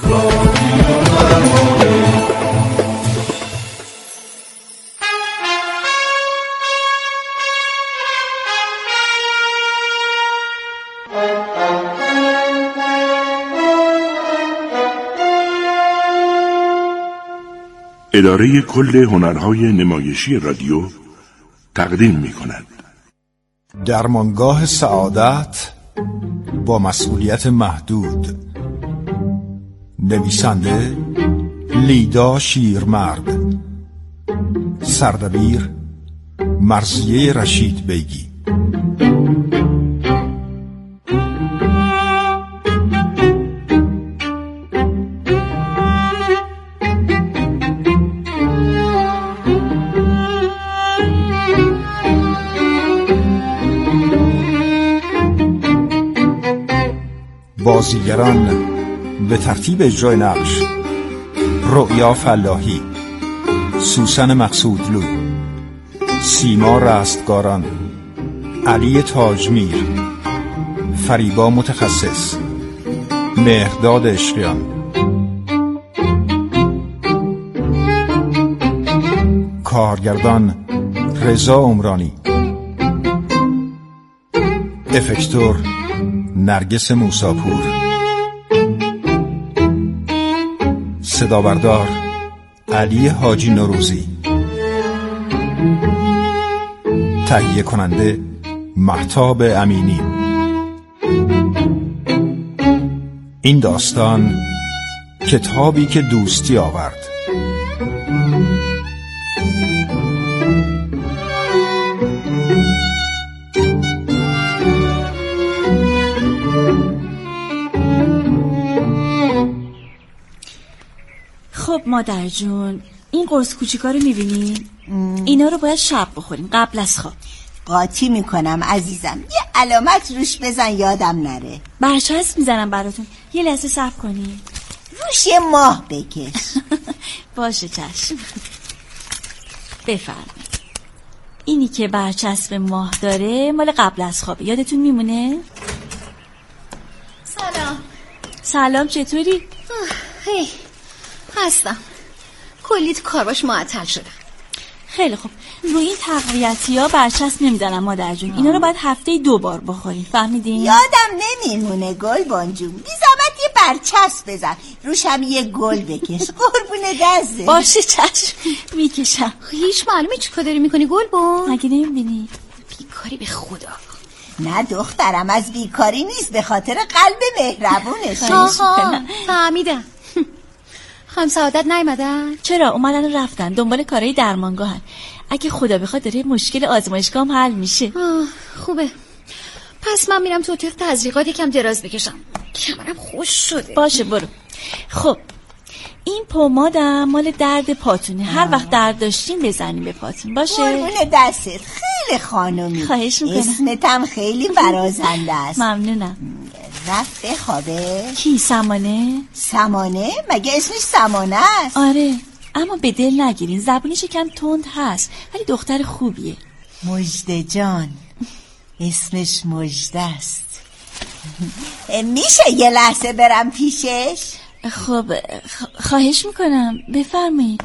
اداره کل هنرهای نمایشی رادیو تقدیم می‌کند. درمانگاه سعادت با مسئولیت محدود. نویسنده لیدا شیرمرد، سردبیر مرضیه رشید بیگی. بازیگران به ترتیب اجرای نقش: رؤیا فلاحی، سوسن مقصودلو، سیما رستگاران، علی تاجمیر، فریبا متخصص، مهرداد عشقیان. کارگردان رضا عمرانی. افکتور نرگس موساپور. صدابردار علی حاجی نوروزی. تهیه کننده مهتاب امینی. این داستان کتابی که دوستی آورد. خب مادر جون، این قرص کوچیکا رو میبینی؟ اینا رو باید شب بخوریم قبل از خواب. قاطی میکنم عزیزم، یه علامت روش بزن یادم نره. برچسب میزنم براتون، یه لحظه صبر کنی. روش یه ماه بکش. باشه چشم. بفرمایید. اینی که برچسب ماه داره مال قبل از خوابه، یادتون میمونه؟ سلام. سلام، چطوری؟ هی هستم، کلی تو کارواش معطل شدم. خیلی خوب، روی این تقویتی ها برچسب نمیزنم مادر جون. اینا رو باید هفته 2 بار بخورین، فهمیدین؟ یادم نمیمونه گلبان جون، بی زحمت یه برچسب بزن، روش هم یه گل بکش. قربون دسته. باشه چشم، میکشم. هیچ معلومه چی کار داری میکنی گلبان؟ مگه نمیبینی؟ بیکاری به خدا. نه دخترم، از بیکاری نیست، به خاطر قلب مهربونش. آها فهمیدم. خانم سعادت نیومدن؟ چرا، اومدن رفتن دنبال کارهای درمانگاهن. اگه خدا بخواد داره مشکل آزمایشگاه هم حل میشه. خوبه، پس من میرم تو اتاق تزریقات یکم دراز بکشم، کمرم خوش شده. باشه برو. خب این پمادم مال درد پاتونه، هر وقت درد داشتین بزنیم به پاتون. باشه قربون دستت، خیلی خانومی. خواهش میکنم. اسمتم خیلی برازنده است. ممنونم. رفت بخوابه؟ کی؟ سمانه؟ سمانه؟ مگه اسمش سمانه است؟ آره، اما به دل نگیرین، زبونش کم تند هست ولی دختر خوبیه. مژده جان، اسمش مژده است. میشه یه لحظه برم پیشش؟ خب خواهش میکنم، بفرمایید.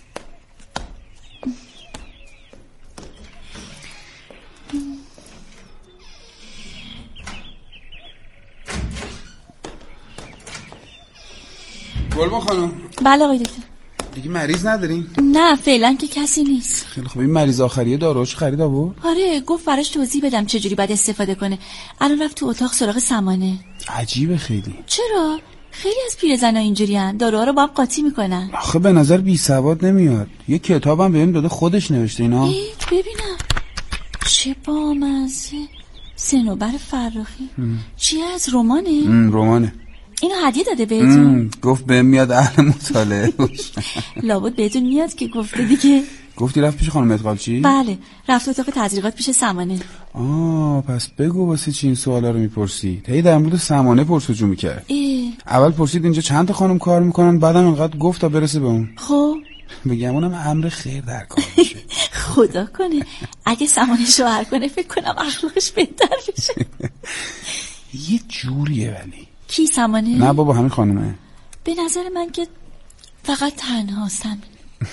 گلبان خانم. بله آقای دکتر. دیگه مریض ندارین؟ نه فعلا که کسی نیست. خیلی خب، این مریض آخریه داروش خرید آورد؟ آره، گفت براش توضیح بدم چجوری باید استفاده کنه. الان رفت تو اتاق سراغ سمانه. عجیبه خیلی. چرا؟ خیلی از پیرزنا اینجوریان، داروها رو با هم قاطی میکنن. آخه به نظر بی سواد نمیاد. یه کتابم بهم داده خودش نوشته اینا. ببینم چه بامزه. صنوبر فراخی. چیه، از رمانه؟ رمانه. اینو هدیه داده بهتون؟ گفت بهم میاد اهل مطالعه باشه. لابد بهتون میاد که گفته دیگه. گفتی رفت پیش خانم اتقالچی؟ بله، رفت اتاق تزریقات پیش سمانه. پس بگو واسه چی این سوالا رو میپرسی؟ تا در مورد سمانه پرسجو میکرد. اول پرسید اینجا چند تا خانم کار میکنن، بعدم انقدر گفت تا برسه به اون. خب بگم اونم امر خیر در کار باشه. خدا کنه اگه سمانه شوهر کنه فکر کنم اخلاقش بهتر بشه. یه جوریه ولی. کی، سمانه؟ نه بابا، همین خانومه. به نظر من که فقط تنهاستم.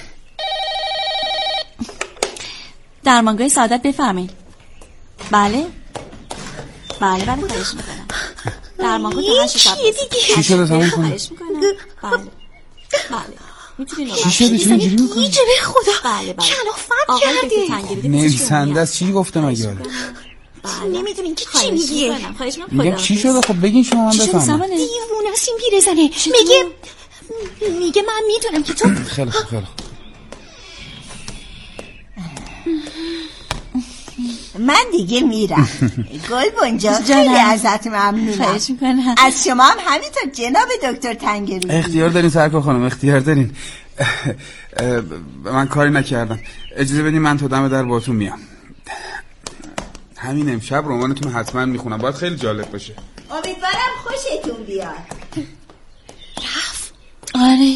درمانگاه سعادت بفرمایید. بله خواهش میکنم. درمانگاه تا 8 شب. چی شده زمان کنم؟ خواهش میکنم. بله میتونی چی شده؟ چی اینجوری میکنی؟ گیجه به خدا. بله کلافت کرده. نویسنده است، چی گفته مگه؟ نمیدونین که چی میگه. میگم چی شده؟ خب بگین شما من بفهمم. دیوونه است این پیرزنه. میگه من میدونم که تو خیلی خوب. من دیگه میرم. گلبن جان خیلی ازت ممنونم. از شما هم همینطور جناب دکتر تنگروزی. اختیار دارین سرکار خانم، اختیار دارین. من کاری نکردم. اجازه بدین من تا دم در باهاتون میام. همین امشب رمانتون حتما میخونم، باید خیلی جالب باشه. امیدوارم خوشتون بیاد. رفت؟ آره.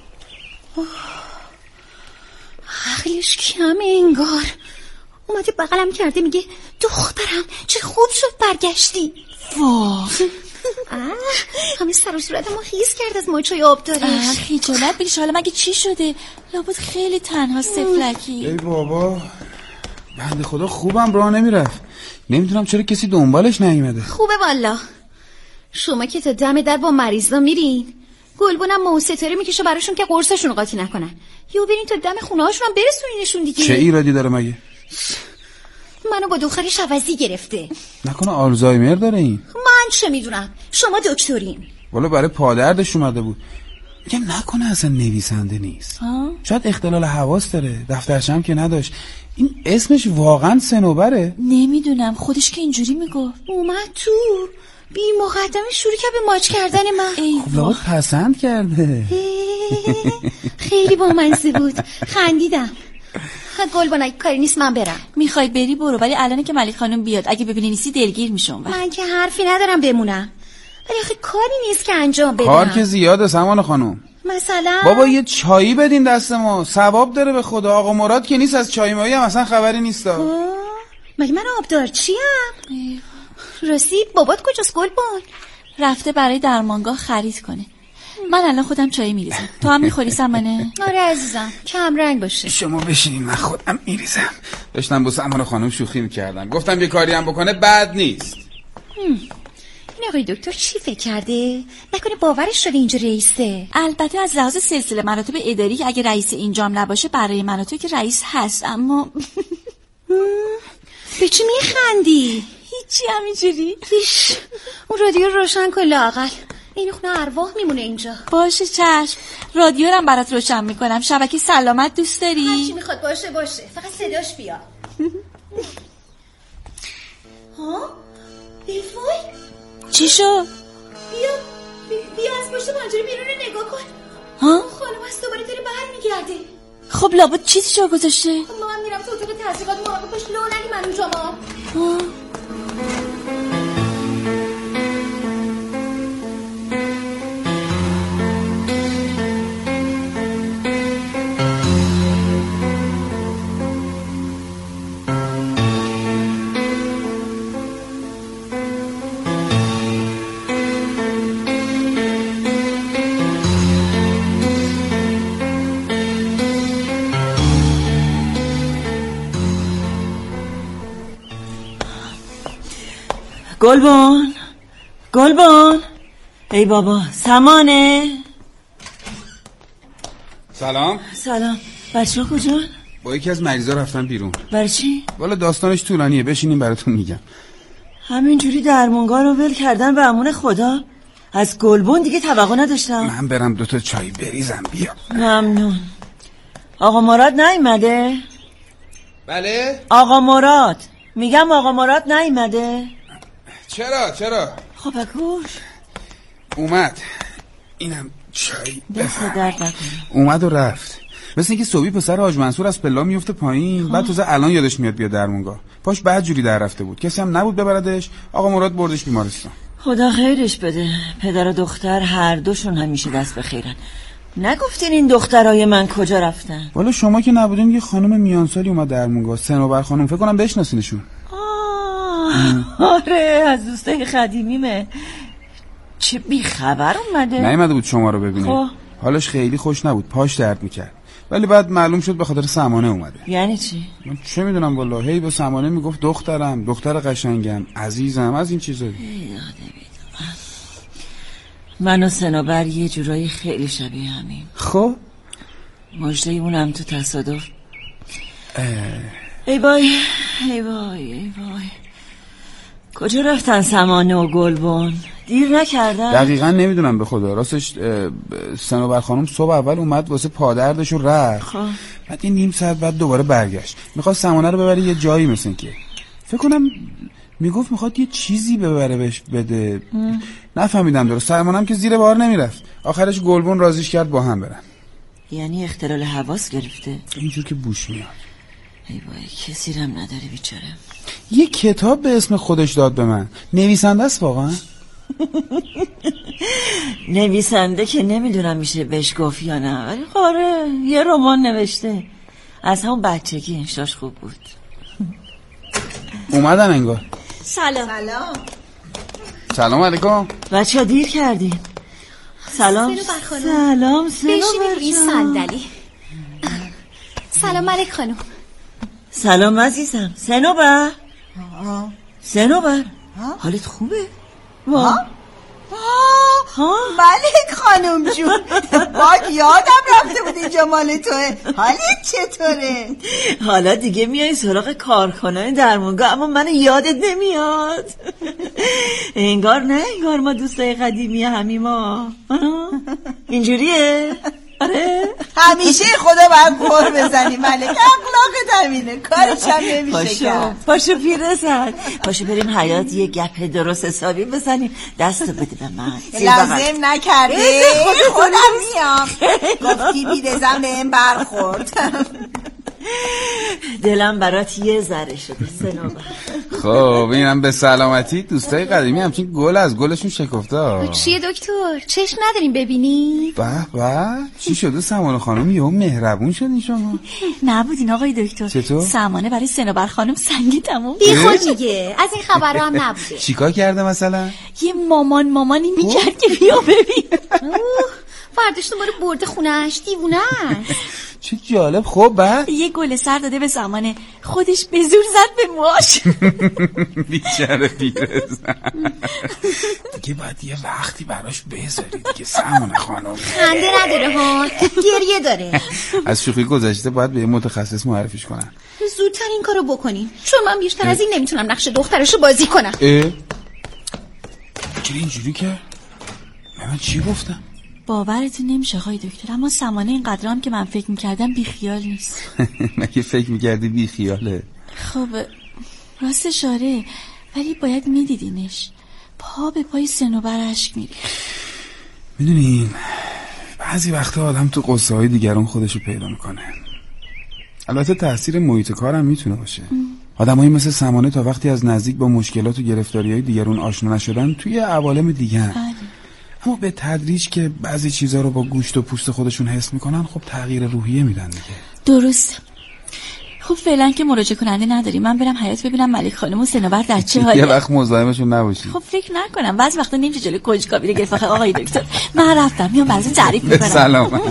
عقلش کمه انگار. اومده بغلم کرده میگه دخترم چه خوب شد برگشتی. واه همه سر و صورتمو خیس کرد از ماچای آبدارش. خجالت بکش. حالا مگه چی شده؟ لابد خیلی تنها سفلکی. ای بابا بنده خدا خوبم راه نمیرفت. نمیدونم چرا کسی دنبالش نیومده. خوبه والا. شما که تا دم در با مریضا میرین، گلبنم موستری میکشه براشون که قرصشون قاطی نکنن. یا برین تا دم خونه هاشون هم برسونینشون دیگه. چه ایرادی داره مگه؟ منو با دخترش عوضی گرفته. نکنه آلزایمر داره این؟ من چه میدونم، شما دکترین. والا برای پادردش اومده بود. میگم نکنه اصلا نویسنده نیست. شاید اختلال حواس داره، دفترش هم که نداشت. این اسمش واقعا صنوبره؟ نمیدونم، خودش که اینجوری میگفت. اومد تو بی مقدمه شروع کرد به ماچ کردن من. خب لابد پسند کرده. خیلی بامزه بود، خندیدم. گلبن اگه کاری نیست من برم. میخوای بری برو، ولی الان که ملیک خانم بیاد اگه ببینی نیستی دلگیر میشم. من که حرفی ندارم بمونم، ولی آخه کاری نیست که انجام بدم. کار که زیاده سمان خانم. مثلا بابا یه چایی بدین دست ما، ثواب داره به خدا. آقا مراد که نیست، از چای مایی هم اصلا خبری نیست. مگه من آبدار چیم؟ راستی بابات کجاست گلبن؟ رفته برای درمانگاه خرید کنه. من الان خودم چای میریزم. تو هم میخوری سمنه؟ آره عزیزم، کم رنگ باشه. شما بشینین من خودم میریزم. داشتم با سمان خانم شوخی میکردم، گفتم یه کاری هم بکنه بد نیست. این آقای دکتر چی فکر کرده؟ نکنه باورش شده اینجا رئیسه؟ البته از لحاظ سلسله مراتب اداری که اگه رئیس اینجام نباشه برای من و تو که رئیس هست، اما به چی میخندی؟ هیچی، همینجوری. اون رادیو روشن کن لااقل. این خونه ارواح میمونه اینجا. باشه چشم، رادیو رو هم برات روشن میکنم. شبکه سلامت دوست داری؟ هرچی میخواد باشه، فقط صداش بیا. ها؟ بیفوی؟ چی شد؟ بیا از پشت پنجره بیرون رو نگاه کن. ها؟ خانم از دوباره داره برمیگرده. خب لابد چیزی جا گذاشته. من میرم تو اتاق تحقیقات، مراقب باش لو نگی من اونجا ما. گلبن ای بابا، سمانه. سلام. بچه ها کجا؟ با یکی از مریضا رفتن بیرون. برای چی؟ والا داستانش طولانیه، بشینیم براتون میگم. همینجوری درمانگاه رو ول کردن به امون خدا. از گلبن دیگه توقع نداشتم. من برم 2 چای بریزم. بیا. ممنون. آقا مراد نیومده؟ بله؟ آقا مراد، میگم آقا مراد نیومده؟ چرا؟ خب بگوش. اومد. اینم چای. دست درد نکنه. اومد و رفت. مثل اینکه صبحی پسر حاج منصور از پلا میفته پایین، بعد تازه الان یادش میاد بیاد درمونگاه. پاش بعد جوری در رفته بود، کسی هم نبود ببردش. آقا مراد بردش بیمارستان. خدا خیرش بده. پدر و دختر هر دوشون همیشه دست به خیرن. نگفتین این دخترای من کجا رفتن؟ والا شما که نبودین یه خانم میانسالی اومد درمونگاه، صنوبر خانم، فکر کنم بشناسینشون. آره، از دوستای قدیمیمه. چه بیخبر اومده؟ نیومده بود شما رو ببینه. خب حالش خیلی خوش نبود، پاش درد میکرد، ولی بعد معلوم شد به خاطر سمانه اومده. یعنی چی؟ من چه میدونم والله. هی به سمانه میگفت دخترم، دختر قشنگم، عزیزم، از این چیزا. من و صنوبر یه جورایی خیلی شبیه همیم. خب مژده اونم تو تصادف. ای وای ای وای ای وای. کجا رفتن سمانه و گلبن؟ دیر نکردن؟ دقیقا نمیدونم به خدا. راستش صنوبر خانم صبح اول اومد واسه پادردش و رفت. بعد یه نیم ساعت بعد دوباره برگشت. میخواد سمانه رو ببره یه جایی، مثل که فکر کنم میگفت میخواد یه چیزی ببره بهش بده. نفهمیدم درست. سمانه که زیر بار نمیرفت. آخرش گلبن رازیش کرد با هم برن. یعنی اختلال حواس گرفته؟ اینجور که بوش میاد. ای وای کسی رم نداره بیچاره. یه کتاب به اسم خودش داد به من. نویسنده است واقعا؟ نویسنده که نمیدونم میشه بهش گفت یا نه، ولی آره یه رمان نوشته. از همون بچگی انشاش خوب بود. اومدن انگار. سلام. سلام علیکم. بچه ها دیر کردیم. سلام. سلام. بشینید این صندلی. سلام علیک خانم. سلام عزیزم. صنوبر. حالت خوبه؟ ملک خانم جون، باید یادم رفته بود اینجا مال توه. حالت چطوره؟ حالا دیگه میای سراغ کارکنان درمونگاه، اما من یادت نمیاد. انگار ما دوستای قدیمی همیم ما. اینجوریه؟ آره همیشه خدا باید قور بزنی ملک. اخلاقت همینه، کارش هم نمیشه کرد. پاشو پیرزن، پاشو بریم حیات یه گپ درست حسابی بزنیم. دستو بده به من. لازم نکرده، خودم میام. گفتی بیرزم به این برخورد. دلم برات یه ذره شده صنوبر. خب اینم به سلامتی. دوستای قدیمی همچین گل از گلشون شکفته. چیه دکتر؟ چشم نداریم ببینی؟ به چی شده سمانه خانم؟ یهو مهربون شدین شما. نبودین آقای دکتر. چطور؟ سمانه برای صنوبر خانم سنگ تموم. بی خود میگه. از این خبرها هم نبوده. چیکار کرده مثلا؟ یه مامانی میکرد که بیا ببین. فرداش دوباره برده خونش. دیوونه است. چه جالب. خب بعد یه گل سر داده به سمانه، خودش به زور زد به موهاش. بیچاره پیرزن. دیگه باید یه وقتی براش بذاری دیگه سمانه خانم. خنده نداره ها، گریه داره. از شوخی گذشته باید به یه متخصص معرفیش کنن. زودتر این کارو بکنین، چون من بیشتر از این نمیتونم نقش دخترشو بازی کنم. چرا اینجوری که من چی گفتم؟ باورتون نمیشه آقای دکتر، اما سمانه اینقدر هم که من فکر میکردم بیخیال نیست. مگه فکر میکردی بیخیاله؟ خب راستش آره، ولی باید میدیدینش. پا به پای صنوبر اشک میره. میدونین بعضی وقتا آدم تو قصه های دیگران خودشو پیدا میکنه. البته تاثیر محیط کارم میتونه باشه. آدمایی مثل سمانه تا وقتی از نزدیک با مشکلات و گرفتاری‌های دیگران آشنا نشدن توی عوالم دیگه، اما به تدریج که بعضی چیزا رو با گوشت و پوست خودشون حس میکنن، خب تغییر روحیه میدن دیگه. درسته. خب فعلا که مراجعه کننده نداریم، من برم حیاط ببینم ملک خانم و صنوبر در چه حاله. یه وقت مزاحمشون نباشی. خب فکر نکنم، بعضی وقتا نمیشه جلوی کنجکاوی رو گرفت. آقای دکتر من رفتم، میام براتون تعریف میکنم. سلام.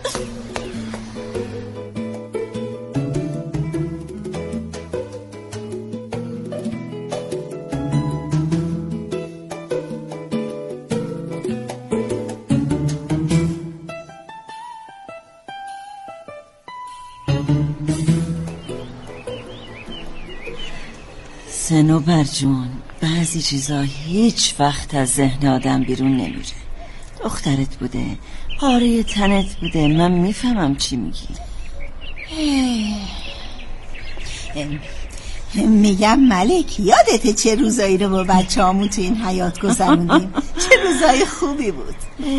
صنوبر جون، بعضی چیزا هیچ وقت از ذهن آدم بیرون نمیره. دخترت بوده، پاره تنت بوده، من میفهمم چی میگی. میگم ملک، یادته چه روزایی رو با بچه هامون تو این حیاط گذروندیم؟ چه روزای خوبی بود.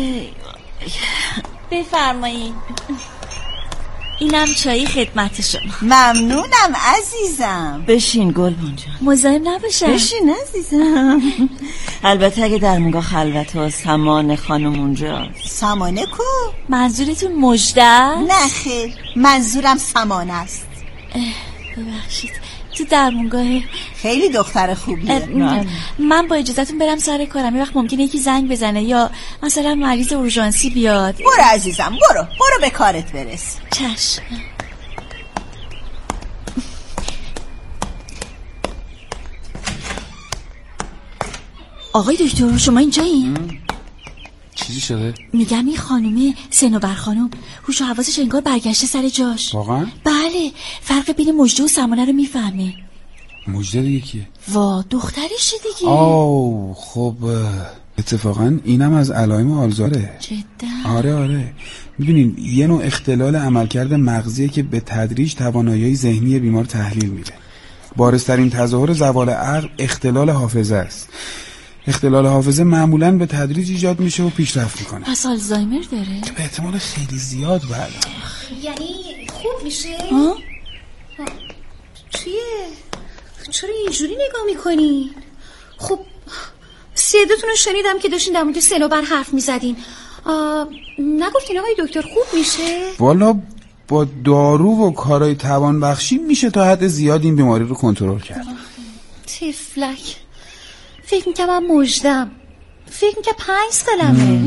بفرمایید، اینم چایی خدمت شما. ممنونم عزیزم. بشین گلبن جان. مزاحم نباشم. بشین عزیزم. البته اگه درمونگاه خلوت و سمانه خانم اونجا. سمانه کو؟ منظورتون مژده؟ نه خیر، منظورم سمانه است. ببخشید، تو درمونگاهه. خیلی دختر خوبیه. من با اجازهتون برم سر کارم. یه وقت ممکنه یکی زنگ بزنه یا مثلا مریض اورژانسی بیاد. برو عزیزم، برو به کارت برس. چشم. آقای دکتر شما اینجایین؟ چیزی شده؟ میگم این خانومه صنوبر خانوم هوش و حواسش انگار برگشته سر جاش. واقعا؟ بله، فرق بین مژده و سمانه رو میفهمه. مژده دیگه کیه؟ وا دخترشه دیگه. آو خب اتفاقا اینم از علائم آلزاره. جدا؟ آره میدونین یه نوع اختلال عملکرد مغزیه که به تدریج توانایی ذهنی بیمار تحلیل میده. بارزترین تظاهر زوال عقل اختلال حافظه است. اختلال حافظه معمولاً به تدریج ایجاد میشه و پیشرفت میکنه. پس آلزایمر داره؟ به احتمال خیلی زیاد بله. یعنی خوب میشه؟ چیه؟ چرا اینجوری نگاه میکنی؟ خب صداتون رو شنیدم که داشتین در مورد صنوبر حرف میزدین. نگفتین آقای دکتر خوب میشه؟ والا با دارو و کارهای توانبخشی میشه تا حد زیاد این بیماری رو کنترل کرد. تفلک، فکر میکنم من مژدم، فکر میکنم 5 سالمه.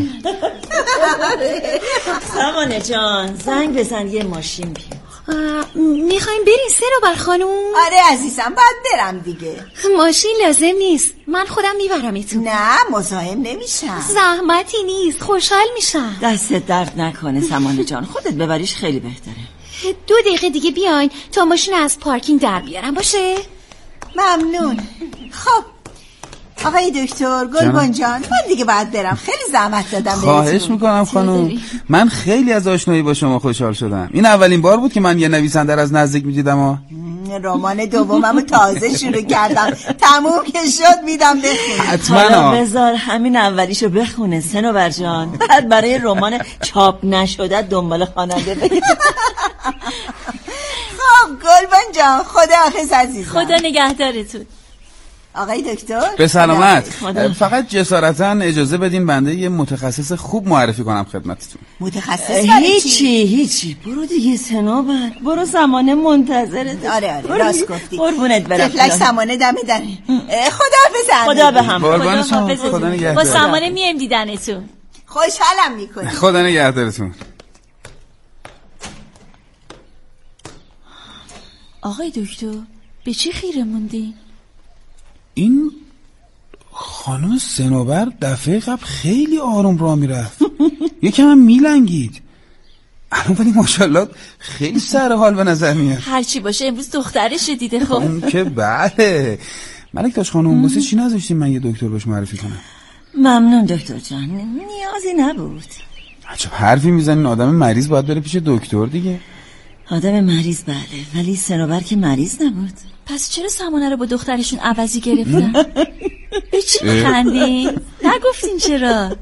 سمانه جان زنگ بزن یه ماشین بیاد. میخوایم برین صنوبر خانوم؟ آره عزیزم باید برم دیگه. ماشین لازم نیست، من خودم میبرمتون. نه مزاحم نمیشم. زحمتی نیست، خوشحال میشم. دست درد نکنه سمانه جان، خودت ببریش خیلی بهتره. 2 دقیقه دیگه بیاین تا ماشین از پارکینگ در بیارم باشه؟ ممنون. خب آقای دکتر گلبن جان من دیگه باید برم، خیلی زحمت دادم بهتون. خواهش میکنم خانم، من خیلی از آشنایی با شما خوشحال شدم. این اولین بار بود که من یه نویسنده رو از نزدیک میدیدم. رمان دوممو تازه شروع کردم، تموم که شد میدم بخونم. حتما بذار همین اولیشو بخونه صنوبر جان، بعد برای رمان چاپ نشده دنبال خواننده بگیر. خب گلبن جان خداحافظ عزیزم. خدا نگهدارتون. آقای دکتر به سلامت. فقط جسارتا اجازه بدین بنده یه متخصص خوب معرفی کنم خدمتتون. متخصص؟ هیچی برو دیگه صنوبر، برو زمانه منتظرت. آره راست گفتی. قربونت برم. تفلک زمانه دم داره. خداحافظ. خدا به هم. خدا نگهدار. با زمانه میایم دیدنتون. خوشحالم میکنی. خدا نگهدارتون. آقای دکتر به چی خیره موندی؟ این خانم صنوبر دفعه قبل خیلی آروم راه میرفت، یکم هم میلنگید. الان ولی ماشاءالله خیلی سر حال به نظر میاد. هرچی باشه امروز دخترش دیده. خب اون که بله. ملک تاج خانم واسه چی نذاشتین من یه دکتر بهش معرفی کنم؟ ممنون دکتر جان، نیازی نبود. عجب حرفی میزنین، آدم مریض باید بره پیش دکتر دیگه. آدم مریض بله، ولی صنوبر که مریض نبود. پس چرا سمانه رو با دخترشون عوضی گرفتن؟ به چی میخندین؟ نگفتین چرا؟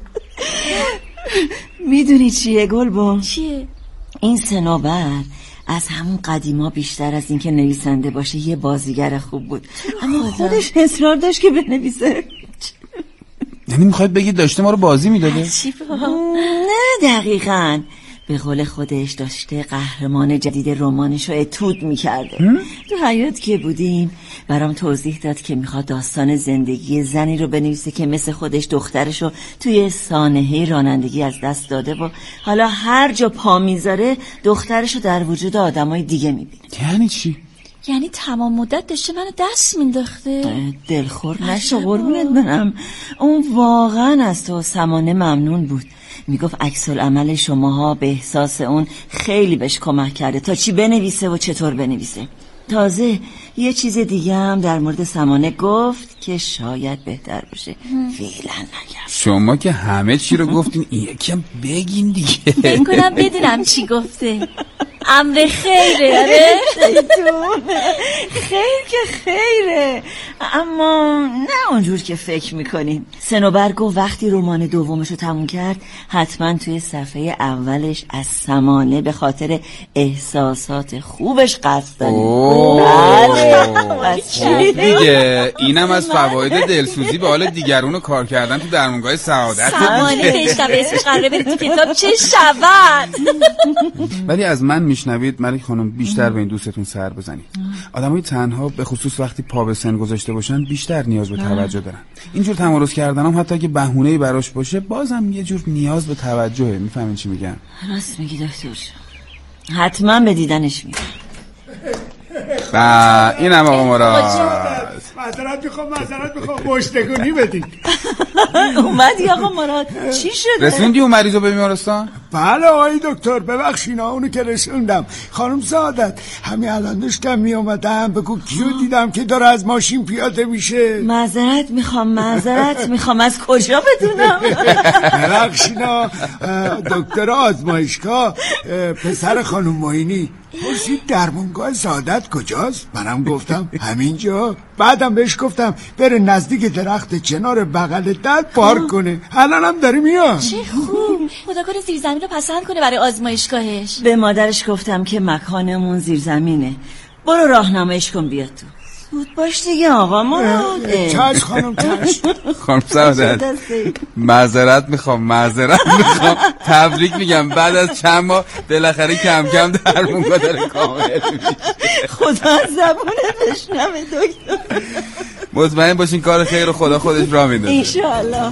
میدونی چیه گلبن؟ چیه؟ این صنوبر از همون قدیما بیشتر از این که نویسنده باشه یه بازیگر خوب بود، اما خودش اصرار داشت که بنویسه. یعنی میخواید بگید داشته ما رو بازی میداده؟ نه دقیقاً، به قول خودش داشته قهرمان جدید رمانش رو اتود میکرده. تو حیاط که بودیم برام توضیح داد که میخواد داستان زندگی زنی رو بنویسه که مثل خودش دخترش رو توی سانحه رانندگی از دست داده و حالا هر جا پا میذاره دخترش رو در وجود آدمای دیگه میبینه. یعنی چی؟ یعنی تمام مدت داشته منو دست مینداخته. دلخور نشو قربونت برم، اون واقعا از تو سمانه ممنون بود. میگفت عکس العمل شماها به احساس اون خیلی بهش کمک کرده تا چی بنویسه و چطور بنویسه. تازه یه چیز دیگه هم در مورد سمانه گفت که شاید بهتر باشه فعلا نگم. شما که همه چی رو گفتین، یکم بگین دیگه. فکر کنم بدونم چی گفته. امر خیره. آره خیر که خیره، اما نه اونجور که فکر میکنین. صنوبر گفت وقتی رمان دومش رو تموم کرد حتما توی صفحه اولش از سمانه به خاطر احساسات خوبش قصد داره. دیگه اینم از فواید دلسوزی به حال دیگرون و کار کردن تو درمونگاه سعادت. سمانه بهش اسمش قراره بره تو کتاب چه شود. ولی از من میشنوید ملک خانم بیشتر به این دوستتون سر بزنید. آدمای تنها به خصوص وقتی پا به سن گذاشته باشن بیشتر نیاز به توجه دارن. اینجور تمارض کردن هم حتی اگه بهونه‌ای براش باشه بازم یه جور نیاز به توجهه. میفهمین چی میگم؟ راست میگی دکتر. حتما به دیدنش میرم. اینم آقا مراد. معذرت میخوام مشتگونی بدید. اومدی آقا مراد؟ چی شده؟ رسوندی اون مریضو به بیمارستان؟ بله آقای دکتر، ببخشین اونو که رسوندم. خانم سعادت همین الان داشتم میامدم بگو کیو دیدم که داره از ماشین پیاده میشه. معذرت میخوام از کجا بدونم؟ ببخشین دکتر آزمایشگاه پسر خانم معینی پرسید درمونگاه سعادت کجاست؟ منم گفتم همینجا. بعدم بهش گفتم بره نزدیک درخت چنار بغل در پارک کنه. الانم داره میاد. چه خوب. خدا کنه زیرزمین رو پسند کنه برای آزمایشگاهش. به مادرش گفتم که مکانمون زیرزمینه. برو راهنمایش کن بیاد تو. بود باش دیگه آقا مراد. چش خانم چش. خانم سعادت معذرت میخوام تبریک میگم. بعد از چند ماه بالاخره کم کم درمونگاه داره کامل میشه. خدا از زبونت بشنوه دکتر. مطمئن باشین کار خیر خدا خودش راه میندازه. انشالله.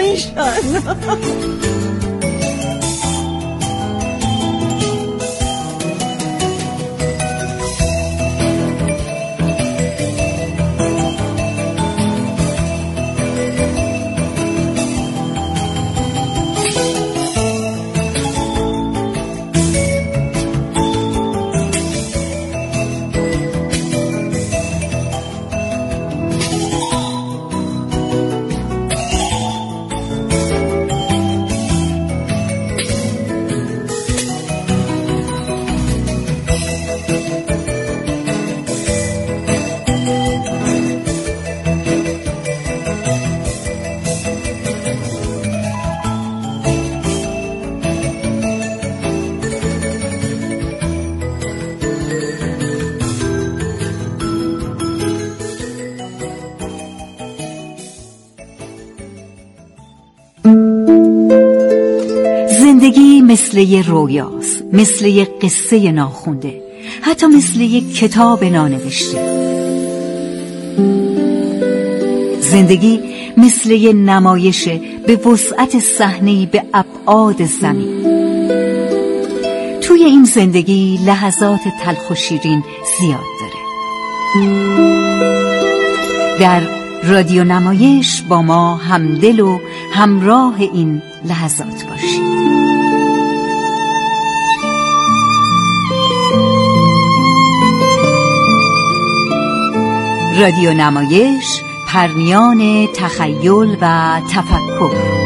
زندگی مثل یه رویاست، مثل یه قصه ناخونده، حتی مثل یه کتاب نانوشته. زندگی مثل یه نمایشه به وسعت صحنه‌ای به ابعاد زمین. توی این زندگی لحظات تلخ و شیرین زیاد داره. در رادیو نمایش با ما همدل و همراه این لحظات باشید. رادیو نمایش، پرمیان تخیل و تفکر.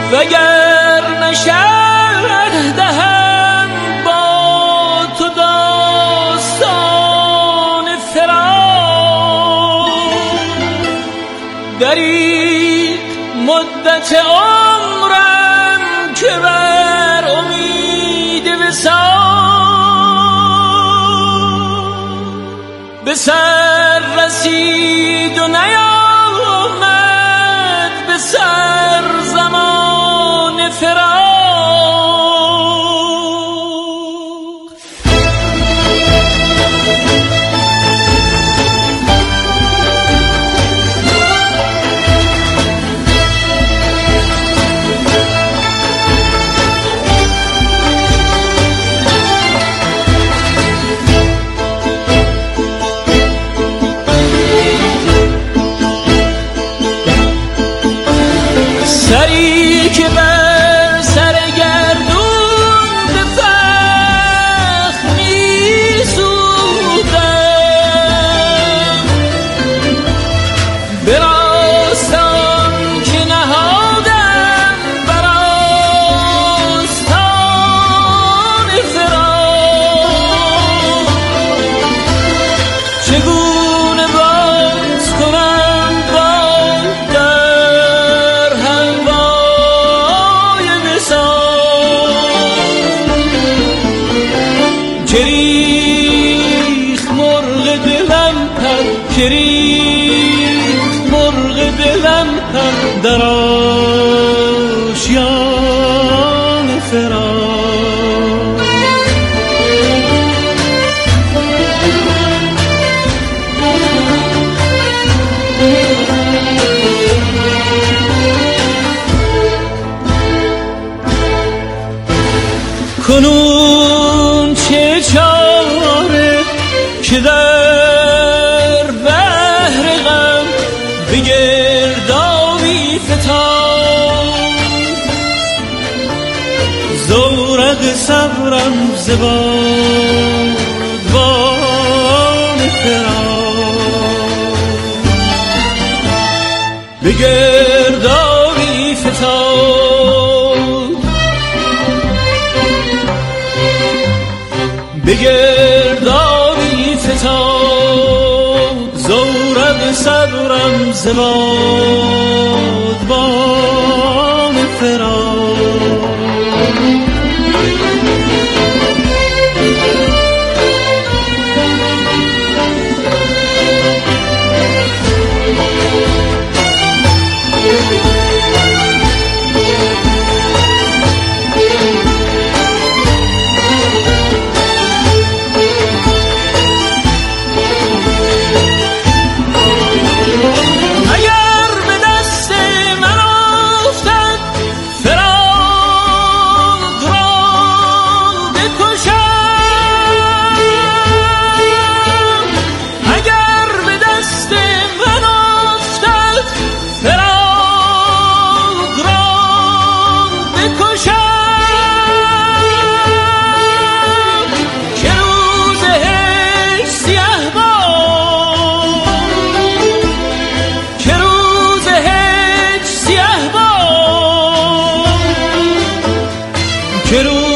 وگر نشد دهم با تو داستان فراق. در این مدت عمرم که بر امید وصال به سر رسید و نیامد به سر زمان فراق. سری که بر سر گردون به فخر می سوختم، به راستان که نهادم بر آستان فراق. چگونه باز کنم با کریخ مرغ دلم پر در آشیان فراق. کنون چه چاره که در بحر غم به گردابی فتاد، زورق صبرم ز بادبان فراق. به گردابی فتاد، به گردابی فتاد، زورق صبرم ز بادبان فراق. Quiero